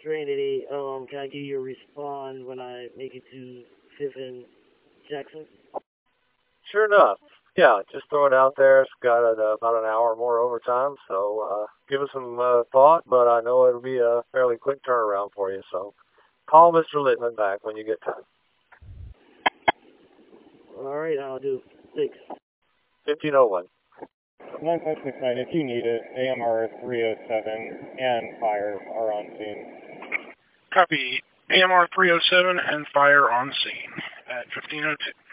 Serenity. Can I give you a respond when I make it to 5th and Jackson? Sure enough. Yeah, just throw it out there. It's got about an hour more overtime, so give it some thought, but I know it'll be a fairly quick turnaround for you. So call Mr. Littman back when you get time. All right, I'll do. Thanks. 1501. 9569, if you need it, AMR 307 and fire are on scene. Copy. AMR 307 and fire on scene at 1502.